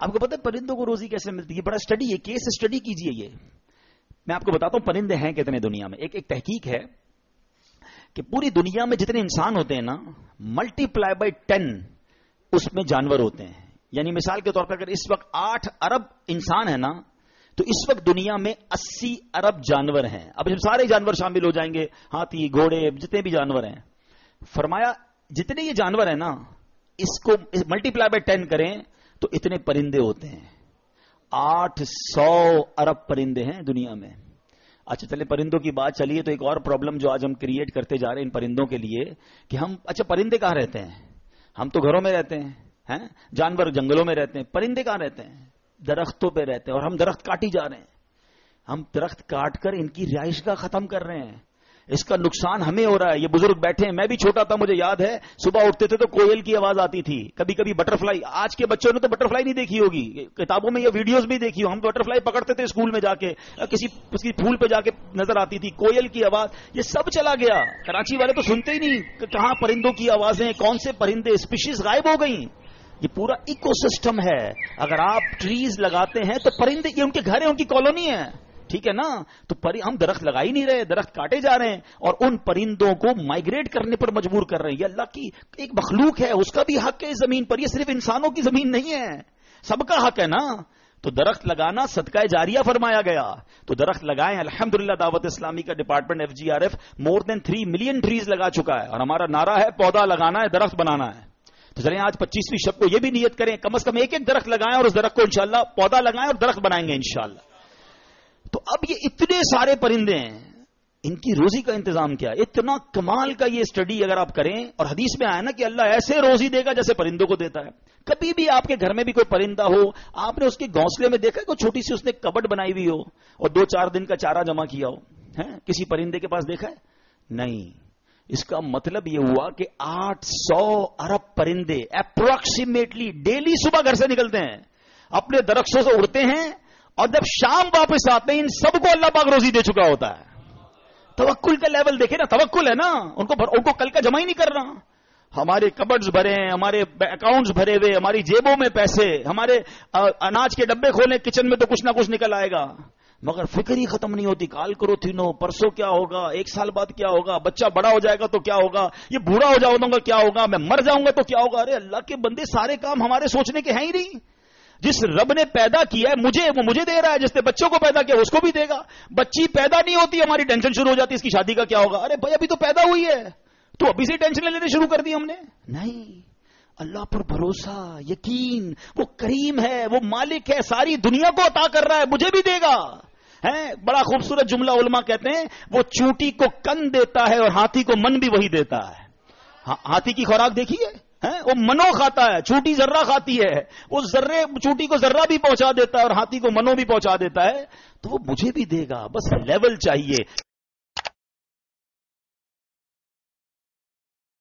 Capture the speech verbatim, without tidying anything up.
آپ کو پتہ ہے پرندوں کو روزی کیسے ملتی ہے؟ بڑا اسٹڈی ہے، کیس اسٹڈی کیجئے. یہ میں آپ کو بتاتا ہوں پرندے ہیں کتنے دنیا میں. ایک ایک تحقیق ہے کہ پوری دنیا میں جتنے انسان ہوتے ہیں نا، ملٹی پلائی بائی ٹین اس میں جانور ہوتے ہیں. یعنی مثال کے طور پر اگر اس وقت آٹھ ارب انسان ہے نا، تو اس وقت دنیا میں اسی ارب جانور ہیں. اب جب سارے جانور شامل ہو جائیں گے، ہاتھی گھوڑے جتنے بھی جانور ہیں، فرمایا جتنے یہ جانور ہیں نا، اس کو ملٹی پلائی بائی ٹین کریں تو اتنے پرندے ہوتے ہیں. آٹھ سو ارب پرندے ہیں دنیا میں. اچھا چلے پرندوں کی بات چلیے تو ایک اور پرابلم جو آج ہم کریٹ کرتے جا رہے ہیں ان پرندوں کے لیے کہ ہم اچھا پرندے کہاں رہتے ہیں؟ ہم تو گھروں میں رہتے ہیں، ہیں جانور جنگلوں میں رہتے ہیں. پرندے کہاں رہتے ہیں؟ درختوں پہ رہتے ہیں. اور ہم درخت کاٹی جا رہے ہیں. ہم درخت کاٹ کر ان کی رہائش گاہ ختم کر رہے ہیں. اس کا نقصان ہمیں ہو رہا ہے. یہ بزرگ بیٹھے ہیں، میں بھی چھوٹا تھا مجھے یاد ہے، صبح اٹھتے تھے تو کوئل کی آواز آتی تھی، کبھی کبھی بٹر فلائی. آج کے بچوں نے تو بٹر فلائی نہیں دیکھی ہوگی، کتابوں میں یہ ویڈیوز بھی دیکھی ہو. ہم بٹر فلائی پکڑتے تھے اسکول میں جا کے، کسی کسی پھول پہ جا کے نظر آتی تھی کوئل کی آواز. یہ سب چلا گیا. کراچی والے تو سنتے ہی نہیں کہ کہاں پرندوں کی آوازیں، کون سے پرندے اسپیشیز غائب ہو گئی. یہ پورا ایکو سسٹم ہے. اگر آپ ٹریز لگاتے ہیں تو پرندے یہ ان کے گھر ہیں، ان کی کالونی ہے، ٹھیک ہے نا. تو ہم درخت لگا ہی نہیں رہے، درخت کاٹے جا رہے ہیں اور ان پرندوں کو مائگریٹ کرنے پر مجبور کر رہے ہیں. یہ اللہ کی ایک مخلوق ہے، اس کا بھی حق ہے اس زمین پر. یہ صرف انسانوں کی زمین نہیں ہے، سب کا حق ہے نا. تو درخت لگانا صدقہ جاریہ فرمایا گیا. تو درخت لگائیں. الحمدللہ دعوت اسلامی کا department F G R F more than three million trees لگا چکا ہے. اور ہمارا نعرہ ہے پودا لگانا ہے، درخت بنانا ہے. تو چلیں آج پچیسویں شب کو یہ بھی نیت کریں کم از کم ایک ایک درخت لگائیں اور اس درخت کو انشاءاللہ پودا لگائیں اور درخت بنائیں گے انشاءاللہ. تو اب یہ اتنے سارے پرندے ہیں، ان کی روزی کا انتظام کیا ہے؟ اتنا کمال کا یہ سٹڈی اگر آپ کریں، اور حدیث میں آیا نا کہ اللہ ایسے روزی دے گا جیسے پرندوں کو دیتا ہے. کبھی بھی آپ کے گھر میں بھی کوئی پرندہ ہو، آپ نے اس کے گھونسلے میں دیکھا کوئی چھوٹی سی اس نے کبٹ بنائی ہوئی ہو اور دو چار دن کا چارہ جمع کیا ہو؟ ہے کسی پرندے کے پاس دیکھا ہے؟ نہیں. اس کا مطلب یہ ہوا کہ آٹھ سو ارب پرندے اپروکسیمیٹلی ڈیلی صبح گھر سے نکلتے ہیں، اپنے درختوں سے اڑتے ہیں، اور جب شام واپس آتے ہیں ان سب کو اللہ پاک روزی دے چکا ہوتا ہے. توکل کا لیول دیکھیں نا، توکل ہے نا. ان کو ان کو کل کا جمع ہی نہیں کرنا. ہمارے کبڈز بھرے ہیں، ہمارے اکاؤنٹس بھرے ہوئے، ہماری جیبوں میں پیسے، ہمارے اناج کے ڈبے کھولے کچن میں تو کچھ نہ کچھ نکل آئے گا، مگر فکر ہی ختم نہیں ہوتی. کال کرو تینوں پرسوں کیا ہوگا، ایک سال بعد کیا ہوگا، بچہ بڑا ہو جائے گا تو کیا ہوگا، یہ بوڑھا ہو جاؤں گا کیا ہوگا، میں مر جاؤں گا تو کیا ہوگا. ارے اللہ کے بندے سارے کام ہمارے سوچنے کے ہیں ہی نہیں. جس رب نے پیدا کیا ہے مجھے، وہ مجھے دے رہا ہے. جس نے بچوں کو پیدا کیا اس کو بھی دے گا. بچی پیدا نہیں ہوتی ہماری ٹینشن شروع ہو جاتی اس کی شادی کا کیا ہوگا. ارے بھائی ابھی تو پیدا ہوئی ہے، تو ابھی سے ٹینشن لینے شروع کر دی ہم نے. نہیں، اللہ پر بھروسہ، یقین. وہ کریم ہے، وہ مالک ہے، ساری دنیا کو عطا کر رہا ہے، مجھے بھی دے گا. ہے بڑا خوبصورت جملہ علماء کہتے ہیں، وہ چونٹی کو کن دیتا ہے اور ہاتھی کو من بھی وہی دیتا ہے. ہاتھی کی خوراک دیکھیے، وہ منو کھاتا ہے، چونٹی ذرہ کھاتی ہے. وہ ذرے چونٹی کو ذرہ بھی پہنچا دیتا ہے اور ہاتھی کو منو بھی پہنچا دیتا ہے. تو وہ مجھے بھی دے گا، بس لیول چاہیے.